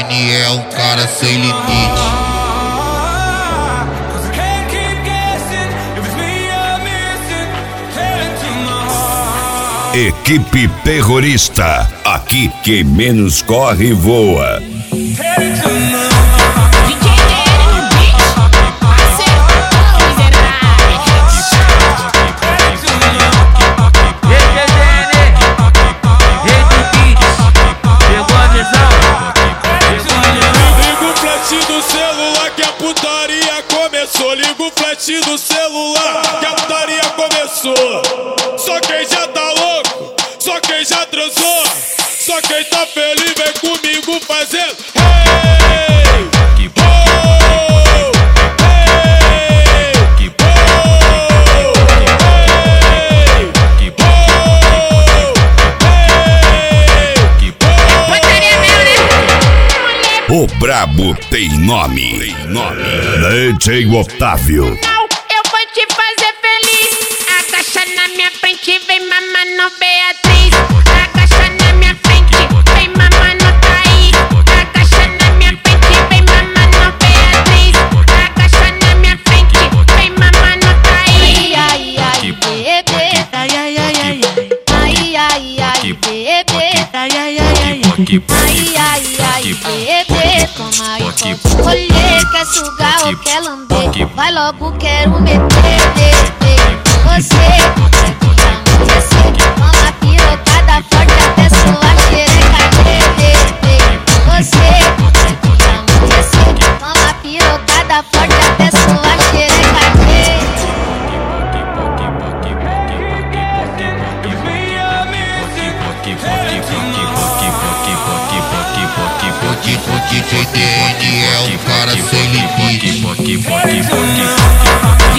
DN é um cara sem limite. Equipe terrorista, aqui quem menos corre voa. Liga o flash do celular que a putaria começou. Só quem já tá louco, só quem já transou, só quem tá feliz vem comigo fazendo hey, que bom, hey, que bom, hey, que bom, hey, que bom. O brabo tem nome. DJ Otávio. Não, eu vou te fazer feliz. Agacha na minha frente, vem mamando Beatriz. Agacha na minha frente, vem mamando Thaís. Agacha na minha frente, vem mamando Beatriz. Agacha na minha frente, vem mamando Thaís. Ai, ai, ai, bebê. Ai, ai, ai, ai. Ai, ai, ai, bebê. Ai, ai, ai, ai. Ai, ai, ai, bebê. Toma aí, colher, quer sugar ou quer lamber? Vai logo, quero meter. Você toma pirocada forte até sua xereca derreter. Você toma pirocada forte até sua xereca derreter. O DJ DN é um cara sem limite.